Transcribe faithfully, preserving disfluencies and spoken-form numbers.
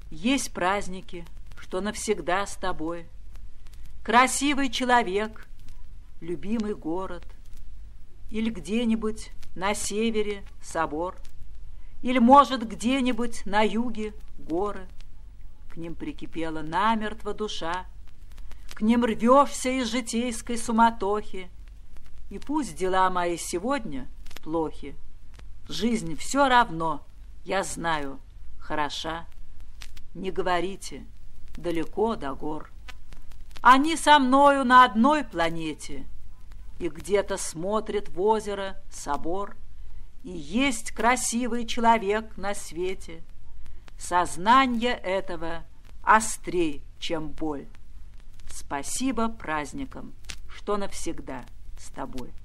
Есть праздники, что навсегда с тобой. Красивый человек, любимый город, или где-нибудь на севере собор, или, может, где-нибудь на юге горы. К ним прикипела намертво душа, к ним рвешься из житейской суматохи. И пусть дела мои сегодня плохи, жизнь все равно, я знаю, хороша. Не говорите, далеко до гор. Они со мною на одной планете, и где-то смотрит в озеро собор, и есть красивый человек на свете. Сознание этого острей, чем боль. Спасибо праздникам, что навсегда с тобой.